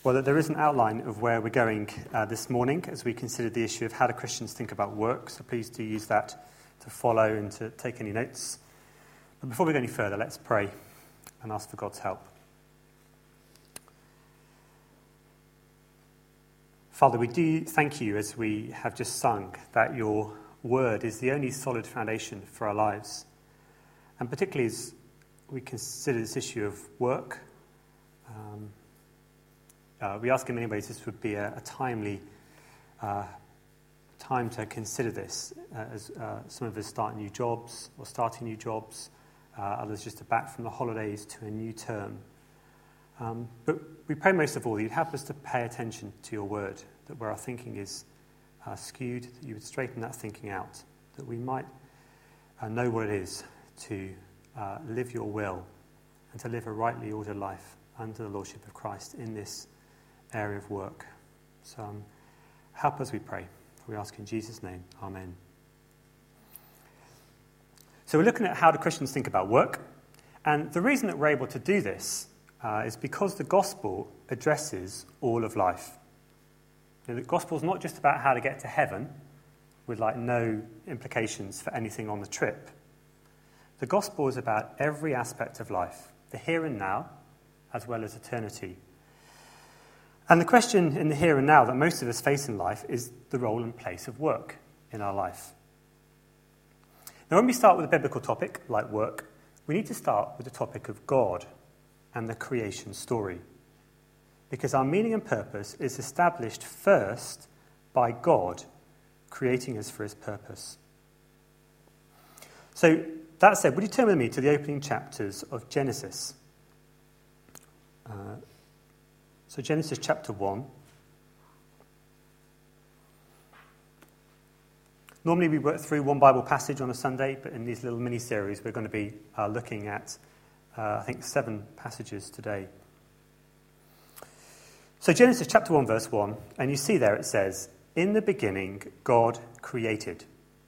Well, there is an outline of where we're going this morning as we consider the issue of how do Christians think about work. So please do use that to follow and to take any notes. But before we go any further, let's pray and ask for God's help. Father, we do thank you, as we have just sung, that your word is the only solid foundation for our lives. And particularly as we consider this issue of work, we ask in many ways this would be a timely time to consider this, as some of us start new jobs or starting new jobs, others just are back from the holidays to a new term. But we pray most of all that you'd help us to pay attention to your word, that where our thinking is skewed, that you would straighten that thinking out, that we might know what it is to live your will and to live a rightly ordered life under the lordship of Christ in this area of work. So help us, we pray. We ask in Jesus' name. Amen. So we're looking at how do Christians think about work. And the reason that we're able to do this is because the gospel addresses all of life. You know, the gospel is not just about how to get to heaven with no implications for anything on the trip. The gospel is about every aspect of life, the here and now, as well as eternity. And the question in the here and now that most of us face in life is the role and place of work in our life. Now, when we start with a biblical topic like work, we need to start with the topic of God and the creation story, because our meaning and purpose is established first by God creating us for his purpose. So, that said, would you turn with me to the opening chapters of Genesis? So Genesis chapter 1. Normally we work through one Bible passage on a Sunday, but in these little mini-series we're going to be looking at, 7 passages today. So Genesis chapter 1 verse 1, and you see there it says, "In the beginning God created."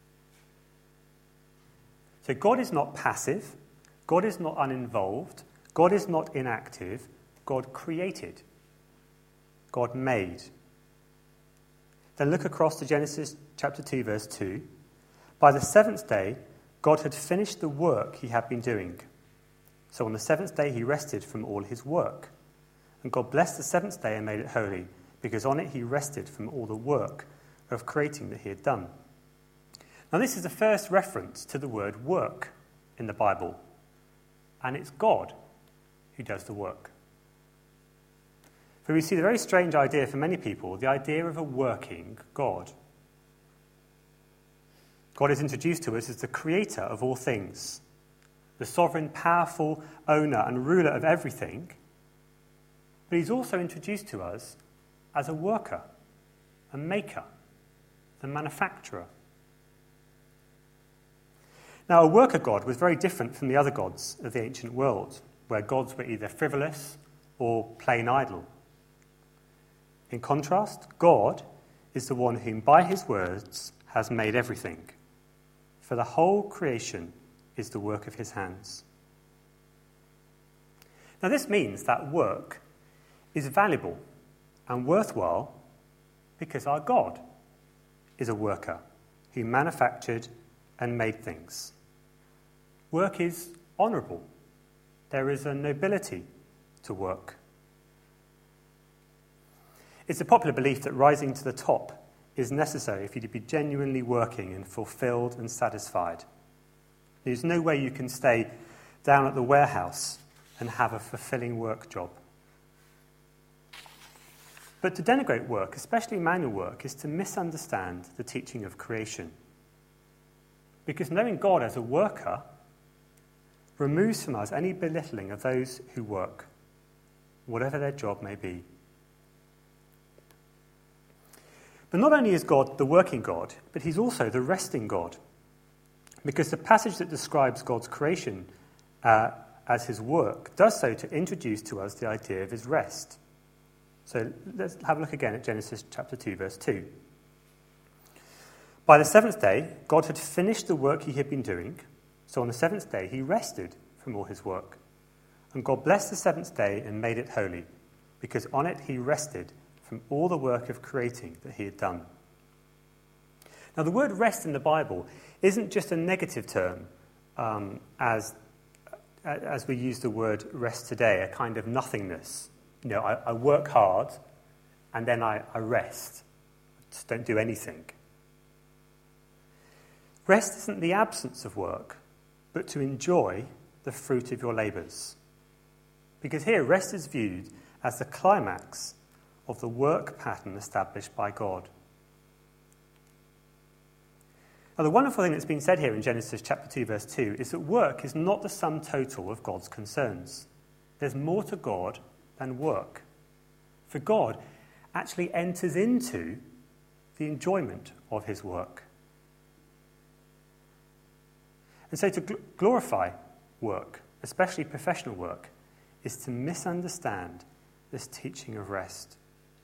So God is not passive, God is not uninvolved, God is not inactive, God created. God made. Then look across to Genesis chapter 2, verse 2. By the 7th day, God had finished the work he had been doing. So on the 7th day, he rested from all his work. And God blessed the 7th day and made it holy, because on it he rested from all the work of creating that he had done. Now this is the first reference to the word work in the Bible. And it's God who does the work. For we see the very strange idea for many people, the idea of a working God. God is introduced to us as the creator of all things, the sovereign, powerful owner and ruler of everything. But he's also introduced to us as a worker, a maker, the manufacturer. Now, a worker God was very different from the other gods of the ancient world, where gods were either frivolous or plain idle. In contrast, God is the one whom by his words has made everything. For the whole creation is the work of his hands. Now this means that work is valuable and worthwhile because our God is a worker who manufactured and made things. Work is honourable. There is a nobility to work. It's a popular belief that rising to the top is necessary for you to be genuinely working and fulfilled and satisfied. There's no way you can stay down at the warehouse and have a fulfilling work job. But to denigrate work, especially manual work, is to misunderstand the teaching of creation. Because knowing God as a worker removes from us any belittling of those who work, whatever their job may be. But not only is God the working God, but he's also the resting God. Because the passage that describes God's creation as his work does so to introduce to us the idea of his rest. So let's have a look again at Genesis chapter 2, verse 2. By the 7th day, God had finished the work he had been doing, so on the 7th day he rested from all his work. And God blessed the 7th day and made it holy, because on it he rested from all the work of creating that he had done. Now, the word rest in the Bible isn't just a negative term, as we use the word rest today, a kind of nothingness. You know, I work hard and then I rest. Just don't do anything. Rest isn't the absence of work, but to enjoy the fruit of your labours. Because here, rest is viewed as the climax of the work pattern established by God. Now, the wonderful thing that's been said here in Genesis chapter 2, verse 2, is that work is not the sum total of God's concerns. There's more to God than work. For God actually enters into the enjoyment of his work. And so to glorify work, especially professional work, is to misunderstand this teaching of rest.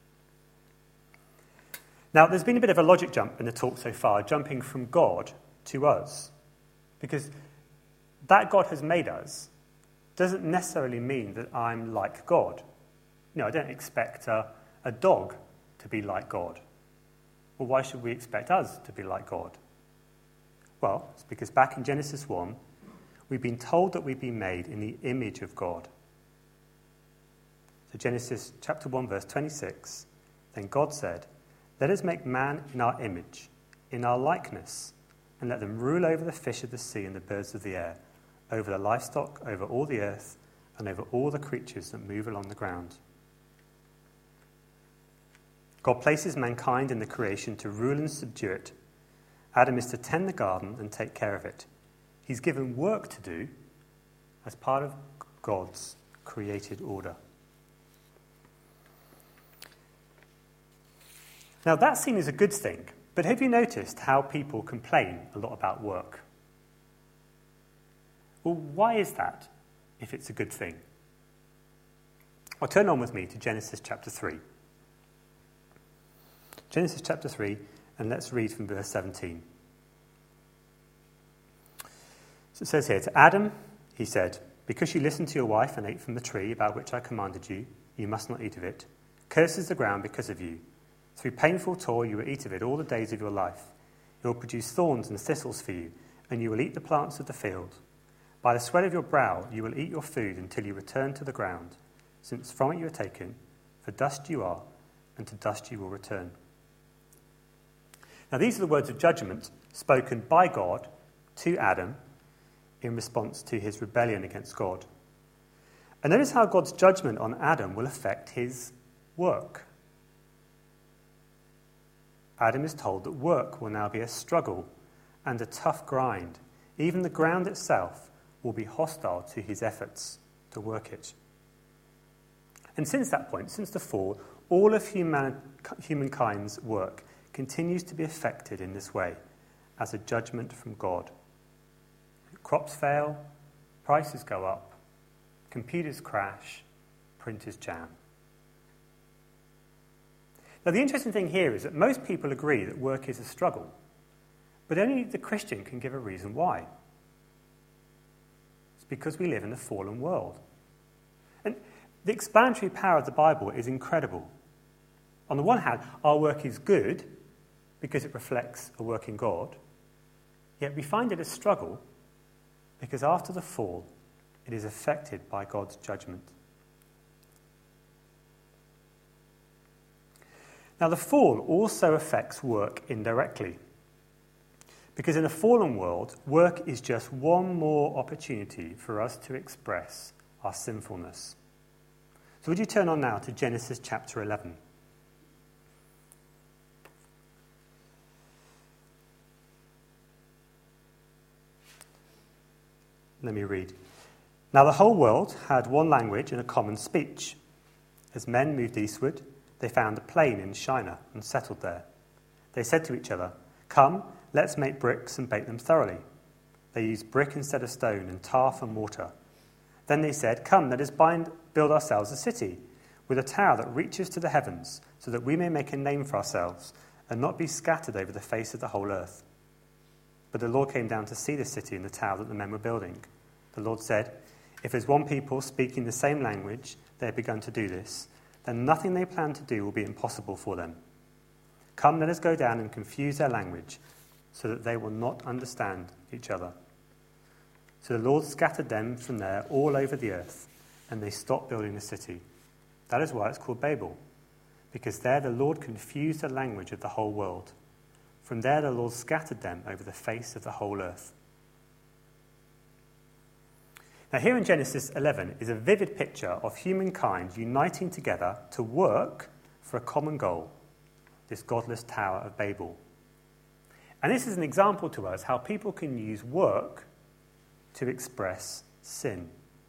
Now, there's been a bit of a logic jump in the talk so far, jumping from God to us. Because that God has made us doesn't necessarily mean that I'm like God. I don't expect a dog to be like God. Well, why should we expect us to be like God? Well, it's because back in Genesis 1, we've been told that we've been made in the image of God. So Genesis chapter 1, verse 26, then God said, "Let us make man in our image, in our likeness, and let them rule over the fish of the sea and the birds of the air, over the livestock, over all the earth, and over all the creatures that move along the ground." God places mankind in the creation to rule and subdue it. Adam is to tend the garden and take care of it. He's given work to do as part of God's created order. Now, that's seen as a good thing, but have you noticed how people complain a lot about work? Well, why is that, if it's a good thing? Well, turn on with me to Genesis chapter 3. Genesis chapter 3, and let's read from verse 17. So it says here, to Adam, he said, "Because you listened to your wife and ate from the tree about which I commanded you, you must not eat of it. Cursed is the ground because of you. Through painful toil you will eat of it all the days of your life. It will produce thorns and thistles for you, and you will eat the plants of the field. By the sweat of your brow you will eat your food until you return to the ground, since from it you are taken, for dust you are, and to dust you will return." Now, these are the words of judgment spoken by God to Adam in response to his rebellion against God. And notice how God's judgment on Adam will affect his work. Adam is told that work will now be a struggle and a tough grind. Even the ground itself will be hostile to his efforts to work it. And since that point, since the fall, all of humankind's work continues to be affected in this way as a judgment from God. Crops fail, prices go up, computers crash, printers jam. Now, the interesting thing here is that most people agree that work is a struggle, but only the Christian can give a reason why. It's because we live in a fallen world. And the explanatory power of the Bible is incredible. On the one hand, our work is good because it reflects a working God, yet we find it a struggle because after the fall, it is affected by God's judgment. Now, the fall also affects work indirectly, because in a fallen world, work is just one more opportunity for us to express our sinfulness. So would you turn on now to Genesis chapter 11? Let me read. Now the whole world had one language and a common speech. As men moved eastward, they found a plain in Shinar and settled there. They said to each other, "Come, let's make bricks and bake them thoroughly." They used brick instead of stone and tar for mortar. Then they said, "Come, let us build ourselves a city with a tower that reaches to the heavens, so that we may make a name for ourselves and not be scattered over the face of the whole earth." But the Lord came down to see the city and the tower that the men were building. The Lord said, "If there's one people speaking the same language, they have begun to do this, then nothing they plan to do will be impossible for them. Come, let us go down and confuse their language, so that they will not understand each other." So the Lord scattered them from there all over the earth, and they stopped building the city. That is why it's called Babel, because there the Lord confused the language of the whole world. From there the Lord scattered them over the face of the whole earth. Now here in Genesis 11 is a vivid picture of humankind uniting together to work for a common goal, this godless Tower of Babel. And this is an example to us how people can use work to express sin.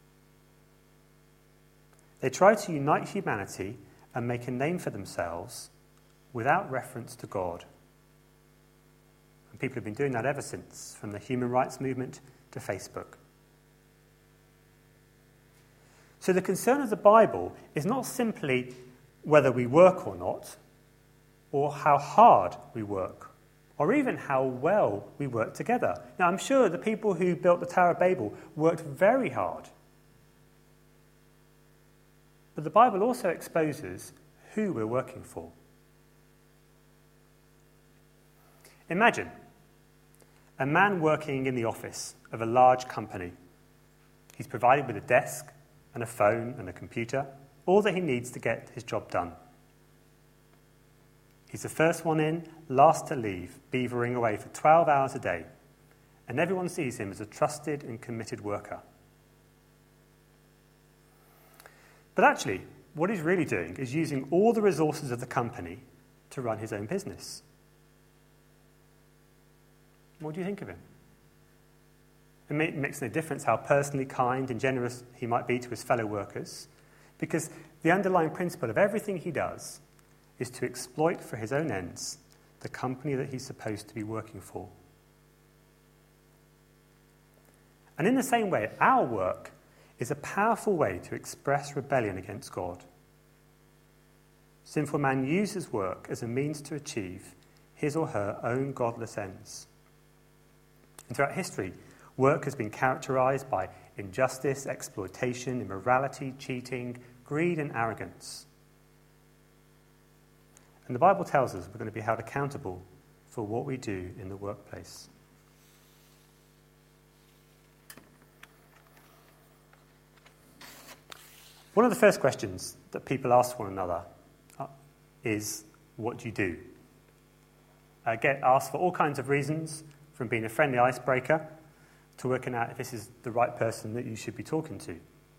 They try to unite humanity and make a name for themselves without reference to God. And people have been doing that ever since, from the human rights movement to Facebook. So the concern of the Bible is not simply whether we work or not, or how hard we work, or even how well we work together. Now, I'm sure the people who built the Tower of Babel worked very hard. But the Bible also exposes who we're working for. Imagine a man working in the office of a large company. He's provided with a desk and a phone and a computer, all that he needs to get his job done. He's the first one in, last to leave, beavering away for 12 hours a day, and everyone sees him as a trusted and committed worker. But actually, what he's really doing is using all the resources of the company to run his own business. What do you think of him? It makes no difference how personally kind and generous he might be to his fellow workers, because the underlying principle of everything he does is to exploit for his own ends the company that he's supposed to be working for. And in the same way, our work is a powerful way to express rebellion against God. Sinful man uses work as a means to achieve his or her own godless ends. And throughout history, work has been characterized by injustice, exploitation, immorality, cheating, greed, and arrogance. And the Bible tells us we're going to be held accountable for what we do in the workplace. One of the first questions that people ask one another is, what do you do? I get asked for all kinds of reasons, from being a friendly icebreaker to working out if this is the right person that you should be talking to.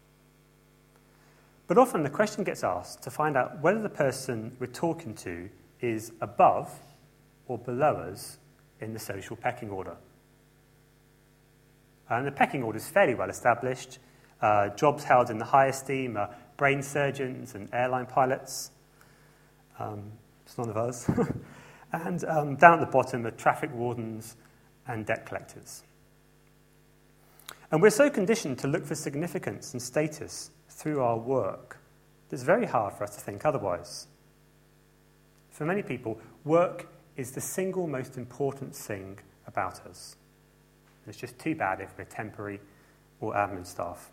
But often the question gets asked to find out whether the person we're talking to is above or below us in the social pecking order. And the pecking order is fairly well established. Jobs held in the high esteem are brain surgeons and airline pilots. It's none of us. And down at the bottom are traffic wardens and debt collectors. And we're so conditioned to look for significance and status through our work that it's very hard for us to think otherwise. For many people, work is the single most important thing about us. And it's just too bad if we're temporary or admin staff.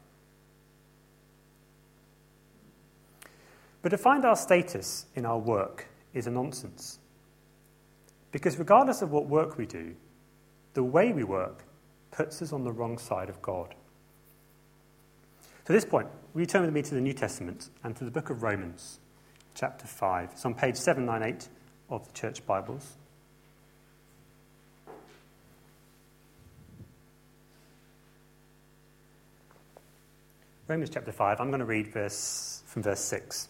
But to find our status in our work is a nonsense. Because regardless of what work we do, the way we work puts us on the wrong side of God. So at this point, will you turn with me to the New Testament and to the book of Romans, chapter 5. It's on page 798 of the Church Bibles. Romans chapter 5, I'm going to read from verse 6.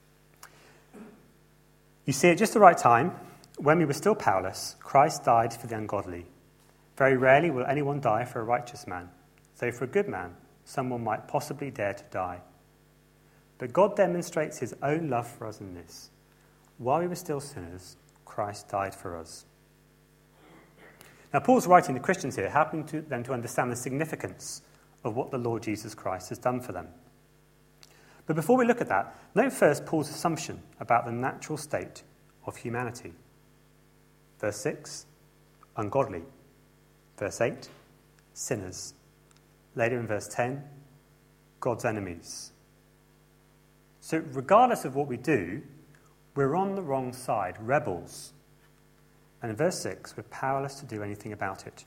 You see, at just the right time, when we were still powerless, Christ died for the ungodly. Very rarely will anyone die for a righteous man, though for a good man, someone might possibly dare to die. But God demonstrates his own love for us in this. While we were still sinners, Christ died for us. Now, Paul's writing to Christians here, helping them to understand the significance of what the Lord Jesus Christ has done for them. But before we look at that, note first Paul's assumption about the natural state of humanity. Verse 6, ungodly. Verse 8, sinners. Later in verse 10, God's enemies. So regardless of what we do, we're on the wrong side, rebels. And in verse 6, we're powerless to do anything about it.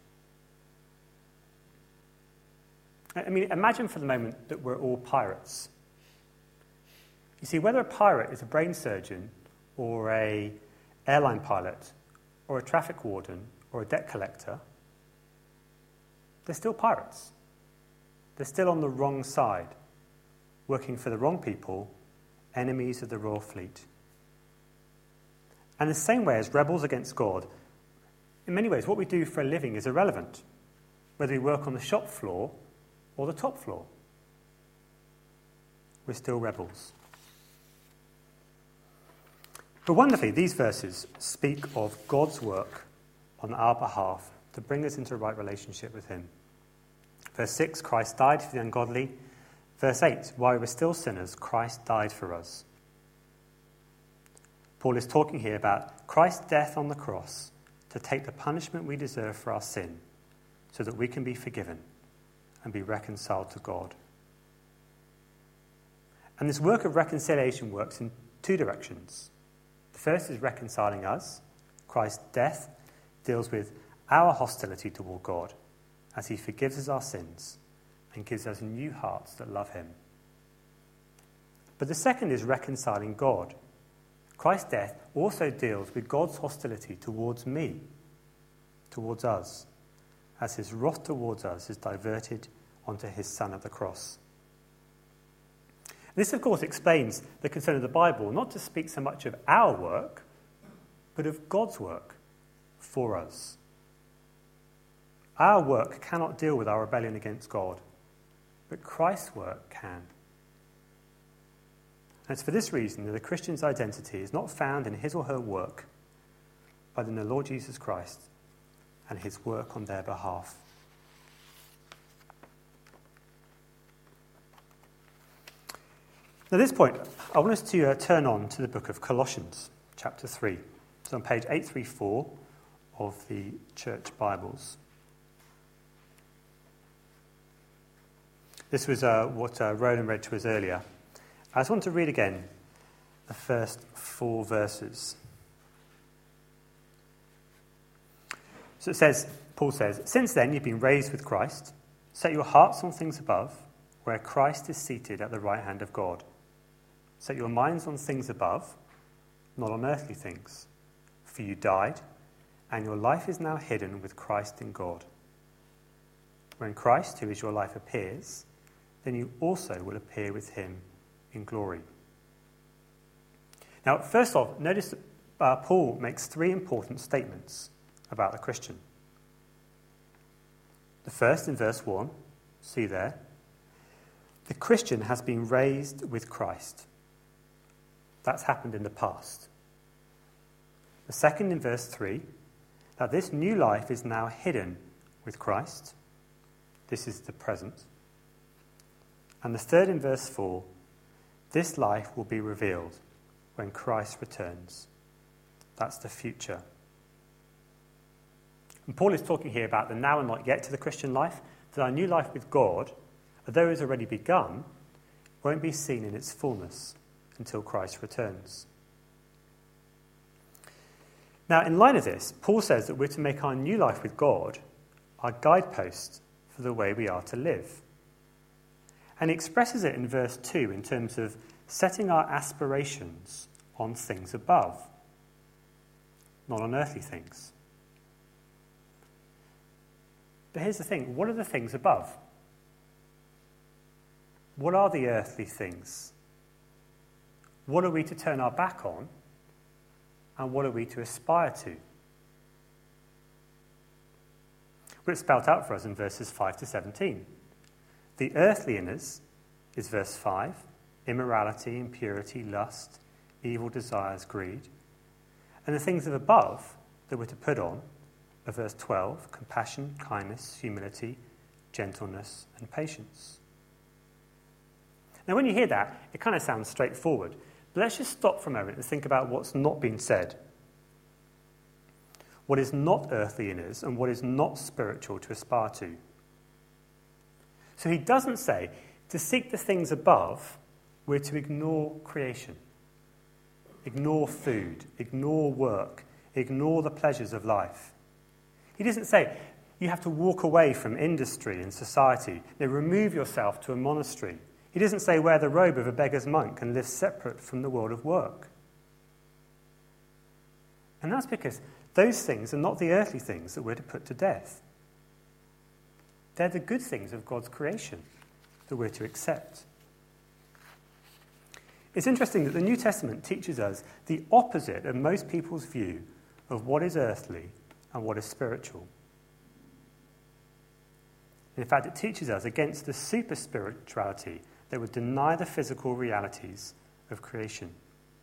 I mean, imagine for the moment that we're all pirates. You see, whether a pirate is a brain surgeon or an airline pilot or a traffic warden or a debt collector, they're still pirates. They're still on the wrong side, working for the wrong people, enemies of the royal fleet. And the same way as rebels against God, in many ways, what we do for a living is irrelevant, whether we work on the shop floor or the top floor. We're still rebels. But wonderfully, these verses speak of God's work on our behalf to bring us into a right relationship with him. Verse 6, Christ died for the ungodly. Verse 8, while we were still sinners, Christ died for us. Paul is talking here about Christ's death on the cross to take the punishment we deserve for our sin so that we can be forgiven and be reconciled to God. And this work of reconciliation works in two directions. The first is reconciling us. Christ's death deals with our hostility toward God as he forgives us our sins and gives us new hearts that love him. But the second is reconciling God. Christ's death also deals with God's hostility towards me, towards us, as his wrath towards us is diverted onto his Son at the cross. This, of course, explains the concern of the Bible, not to speak so much of our work, but of God's work for us. Our work cannot deal with our rebellion against God, but Christ's work can. And it's for this reason that a Christian's identity is not found in his or her work, but in the Lord Jesus Christ and his work on their behalf. Now, at this point, I want us to turn on to the book of Colossians, chapter 3. It's on page 834 of the Church Bibles. This was what Roland read to us earlier. I just want to read again the first 4 verses. So it says, Paul says, "Since then you've been raised with Christ. Set your hearts on things above, where Christ is seated at the right hand of God. Set your minds on things above, not on earthly things. For you died, and your life is now hidden with Christ in God. When Christ, who is your life, appears, then you also will appear with him in glory." Now, first off, notice that Paul makes 3 important statements about the Christian. The first in verse 1, see there, the Christian has been raised with Christ. That's happened in the past. The second in verse 3, that this new life is now hidden with Christ. This is the present. And the third in verse 4, this life will be revealed when Christ returns. That's the future. And Paul is talking here about the now and not yet to the Christian life, that our new life with God, although it has already begun, won't be seen in its fullness until Christ returns. Now, in light of this, Paul says that we're to make our new life with God our guidepost for the way we are to live. And he expresses it in verse 2 in terms of setting our aspirations on things above, not on earthly things. But here's the thing, what are the things above? What are the earthly things? What are we to turn our back on? And what are we to aspire to? Well, it's spelled out for us in verses 5 to 17. The earthly in us is verse 5, immorality, impurity, lust, evil desires, greed. And the things of above that we're to put on are verse 12, compassion, kindness, humility, gentleness, and patience. Now, when you hear that, it kind of sounds straightforward. But let's just stop for a moment and think about what's not been said. What is not earthly in us and what is not spiritual to aspire to. So he doesn't say to seek the things above we're to ignore creation, ignore food, ignore work, ignore the pleasures of life. He doesn't say you have to walk away from industry and society, remove yourself to a monastery. He doesn't say wear the robe of a beggar's monk and live separate from the world of work. And that's because those things are not the earthly things that we're to put to death. They're the good things of God's creation that we're to accept. It's interesting that the New Testament teaches us the opposite of most people's view of what is earthly and what is spiritual. In fact, it teaches us against the super spirituality that would deny the physical realities of creation.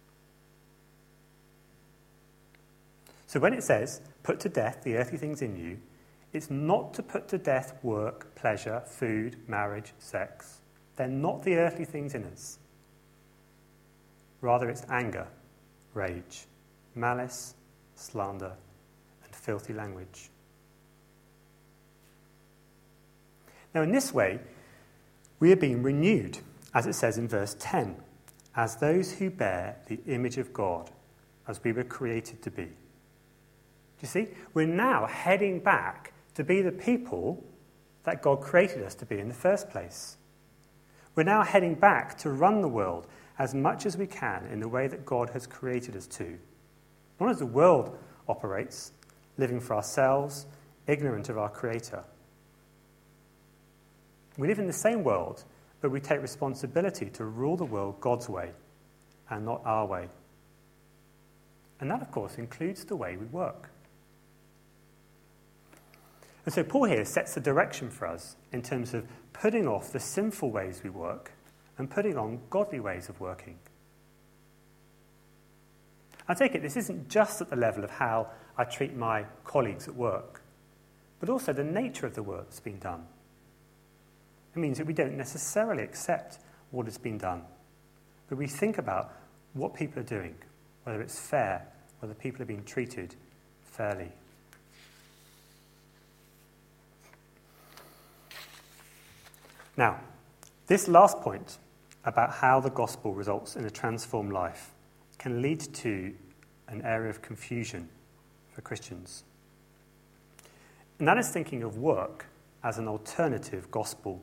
So when it says, put to death the earthly things in you, it's not to put to death work, pleasure, food, marriage, sex. They're not the earthly things in us. Rather, it's anger, rage, malice, slander, and filthy language. Now, in this way, we are being renewed, as it says in verse 10, as those who bear the image of God, as we were created to be. Do you see? We're now heading back to be the people that God created us to be in the first place. We're now heading back to run the world as much as we can in the way that God has created us to. Not as the world operates, living for ourselves, ignorant of our Creator. We live in the same world, but we take responsibility to rule the world God's way and not our way. And that, of course, includes the way we work. And so Paul here sets the direction for us in terms of putting off the sinful ways we work and putting on godly ways of working. I take it this isn't just at the level of how I treat my colleagues at work, but also the nature of the work that's been done. It means that we don't necessarily accept what has been done, but we think about what people are doing, whether it's fair, whether people are being treated fairly. Now, this last point about how the gospel results in a transformed life can lead to an area of confusion for Christians. And that is thinking of work as an alternative gospel.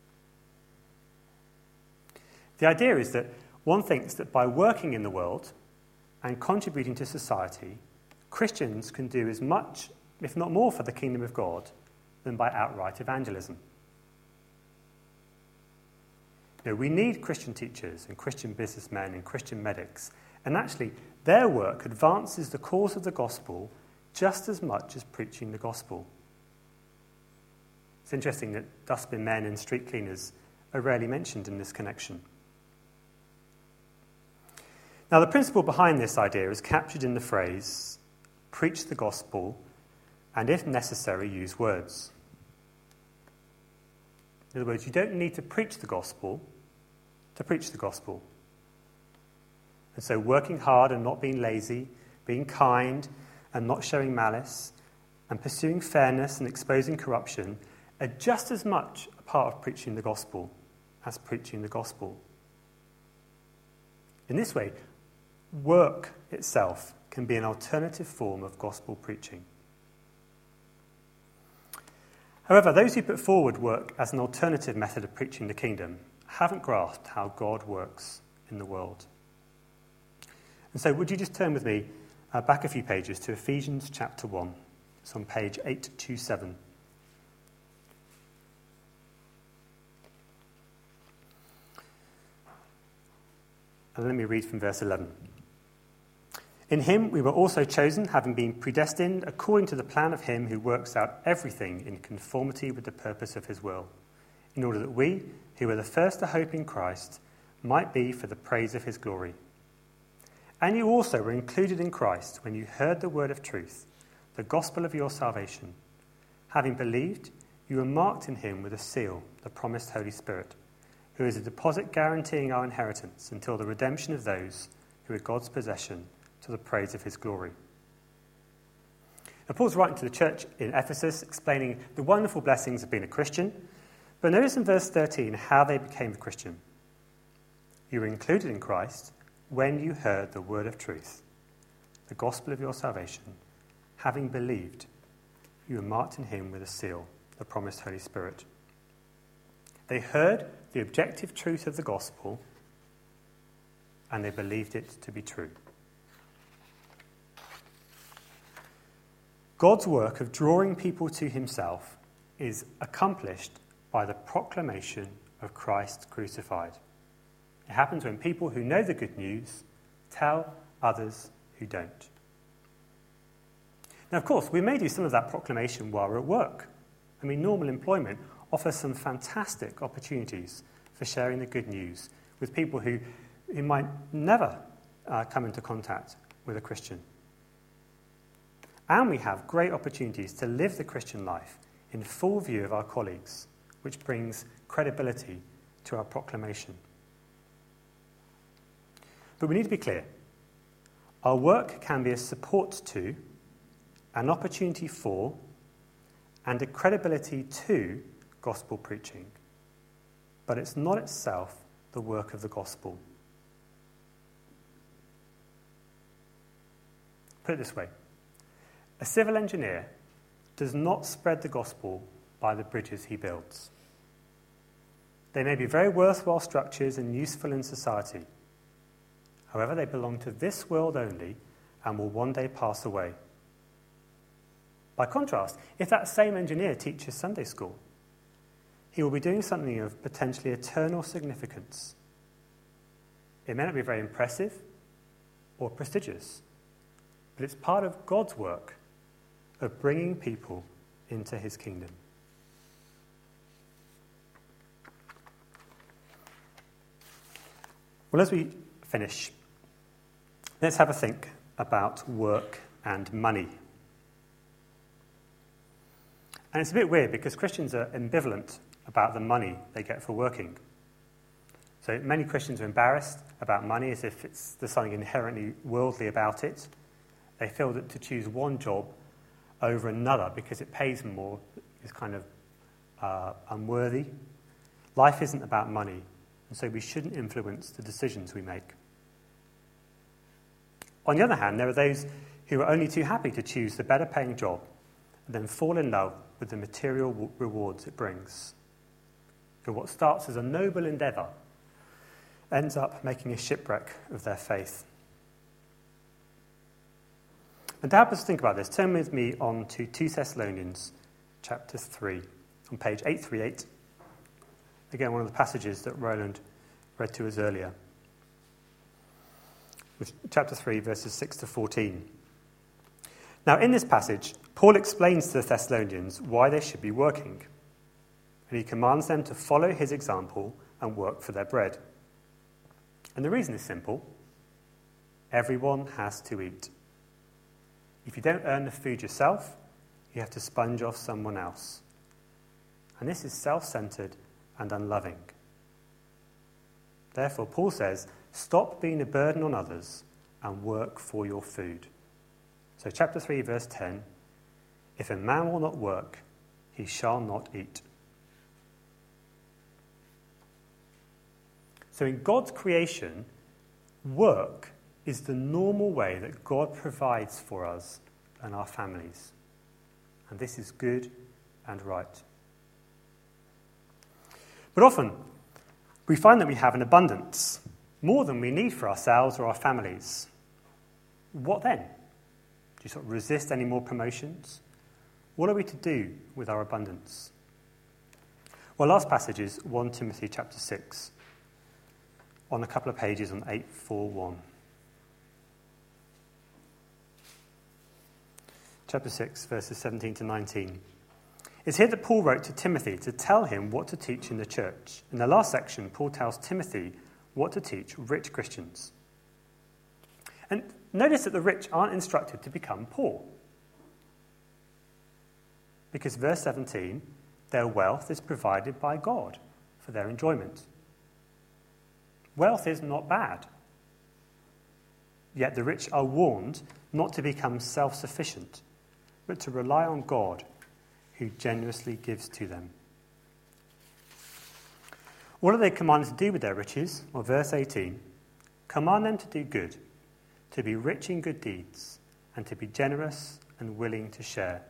The idea is that one thinks that by working in the world and contributing to society, Christians can do as much, if not more, for the kingdom of God than by outright evangelism. We need Christian teachers and Christian businessmen and Christian medics, and actually their work advances the cause of the gospel just as much as preaching the gospel. It's interesting that dustbin men and street cleaners are rarely mentioned in this connection. Now, the principle behind this idea is captured in the phrase, preach the gospel, and if necessary, use words. In other words, you don't need to preach the gospel to preach the gospel. And so working hard and not being lazy, being kind and not showing malice, and pursuing fairness and exposing corruption are just as much a part of preaching the gospel as preaching the gospel. In this way, work itself can be an alternative form of gospel preaching. However, those who put forward work as an alternative method of preaching the kingdom haven't grasped how God works in the world. And so would you just turn with me back a few pages to Ephesians chapter 1. It's on page 827. And let me read from verse 11. In him we were also chosen, having been predestined according to the plan of him who works out everything in conformity with the purpose of his will, in order that we, who were the first to hope in Christ, might be for the praise of his glory. And you also were included in Christ when you heard the word of truth, the gospel of your salvation. Having believed, you were marked in him with a seal, the promised Holy Spirit, who is a deposit guaranteeing our inheritance until the redemption of those who are God's possession, to the praise of his glory. Now, Paul's writing to the church in Ephesus, explaining the wonderful blessings of being a Christian, but notice in verse 13 how they became a Christian. You were included in Christ when you heard the word of truth, the gospel of your salvation. Having believed, you were marked in him with a seal, the promised Holy Spirit. They heard the objective truth of the gospel, and they believed it to be true. God's work of drawing people to himself is accomplished by the proclamation of Christ crucified. It happens when people who know the good news tell others who don't. Now, of course, we may do some of that proclamation while we're at work. I mean, normal employment offers some fantastic opportunities for sharing the good news with people who might never come into contact with a Christian. And we have great opportunities to live the Christian life in full view of our colleagues, which brings credibility to our proclamation. But we need to be clear. Our work can be a support to, an opportunity for, and a credibility to gospel preaching. But it's not itself the work of the gospel. Put it this way. A civil engineer does not spread the gospel by the bridges he builds. They may be very worthwhile structures and useful in society. However, they belong to this world only and will one day pass away. By contrast, if that same engineer teaches Sunday school, he will be doing something of potentially eternal significance. It may not be very impressive or prestigious, but it's part of God's work of bringing people into his kingdom. Well, as we finish, let's have a think about work and money. And it's a bit weird because Christians are ambivalent about the money they get for working. So many Christians are embarrassed about money as if there's something inherently worldly about it. They feel that to choose one job over another because it pays more is kind of unworthy. Life isn't about money, and so we shouldn't influence the decisions we make. On the other hand, there are those who are only too happy to choose the better paying job and then fall in love with the material rewards it brings. So what starts as a noble endeavour ends up making a shipwreck of their faith. And to help us think about this, turn with me on to 2 Thessalonians chapter 3, on page 838. Again, one of the passages that Roland read to us earlier. Chapter 3, verses 6 to 14. Now, in this passage, Paul explains to the Thessalonians why they should be working. And he commands them to follow his example and work for their bread. And the reason is simple. Everyone has to eat. If you don't earn the food yourself, you have to sponge off someone else. And this is self-centered and unloving. Therefore, Paul says, stop being a burden on others and work for your food. So chapter 3, verse 10, if a man will not work, he shall not eat. So in God's creation, work is the normal way that God provides for us and our families. And this is good and right. But often, we find that we have an abundance, more than we need for ourselves or our families. What then? Do you sort of resist any more promotions? What are we to do with our abundance? Well, last passage is 1 Timothy chapter 6, on a couple of pages on 841. Chapter 6, verses 17 to 19. It's here that Paul wrote to Timothy to tell him what to teach in the church. In the last section, Paul tells Timothy what to teach rich Christians. And notice that the rich aren't instructed to become poor. Because verse 17, their wealth is provided by God for their enjoyment. Wealth is not bad. Yet the rich are warned not to become self-sufficient, but to rely on God, who generously gives to them. What are they commanded to do with their riches? Well, verse 18, command them to do good, to be rich in good deeds, and to be generous and willing to share.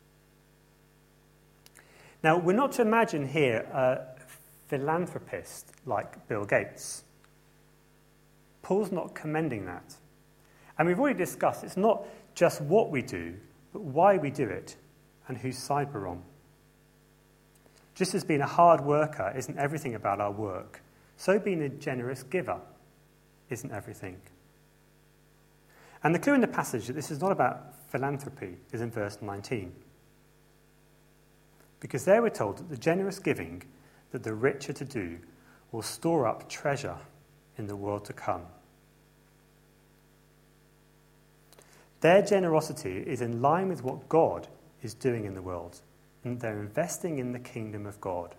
Now, we're not to imagine here a philanthropist like Bill Gates. Paul's not commending that. And we've already discussed it's not just what we do, but why we do it and whose side we're on. Just as being a hard worker isn't everything about our work, so being a generous giver isn't everything. And the clue in the passage that this is not about philanthropy is in verse 19. Because there we're told that the generous giving that the rich are to do will store up treasure in the world to come. Their generosity is in line with what God is doing in the world, and they're investing in the kingdom of God.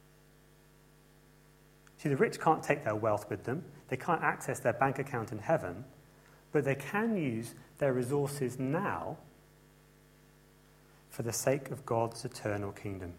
See, the rich can't take their wealth with them, they can't access their bank account in heaven, but they can use their resources now for the sake of God's eternal kingdom.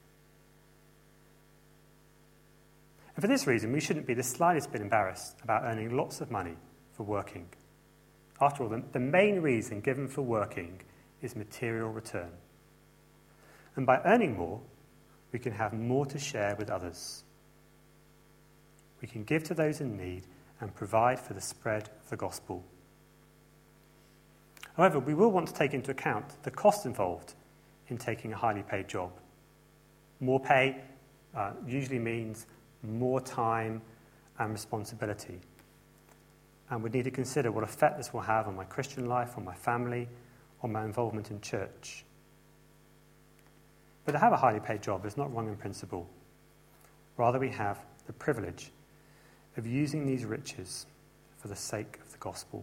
And for this reason, we shouldn't be the slightest bit embarrassed about earning lots of money for working. After all, the main reason given for working is material return. And by earning more, we can have more to share with others. We can give to those in need and provide for the spread of the gospel. However, we will want to take into account the cost involved in taking a highly paid job. More pay usually means more time and responsibility. And we need to consider what effect this will have on my Christian life, on my family, on my involvement in church. But to have a highly paid job is not wrong in principle. Rather, we have the privilege of using these riches for the sake of the gospel.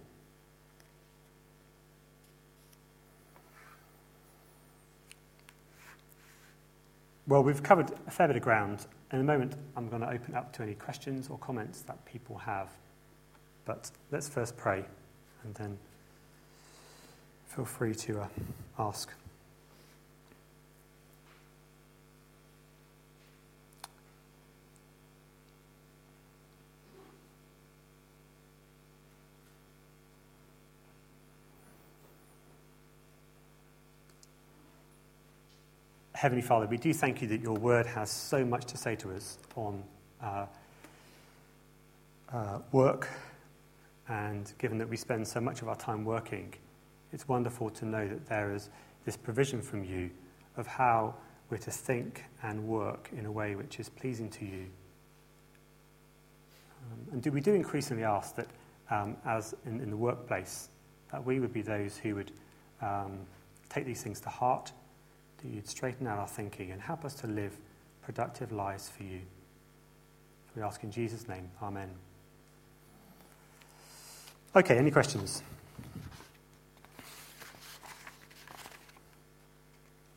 Well, we've covered a fair bit of ground. In a moment, I'm going to open up to any questions or comments that people have. But let's first pray, and then feel free to ask. Heavenly Father, we do thank you that your word has so much to say to us on work, and given that we spend so much of our time working, it's wonderful to know that there is this provision from you of how we're to think and work in a way which is pleasing to you. And we do increasingly ask that, as in the workplace, that we would be those who would take these things to heart, that you'd straighten out our thinking and help us to live productive lives for you. We ask in Jesus' name, amen. Okay, any questions?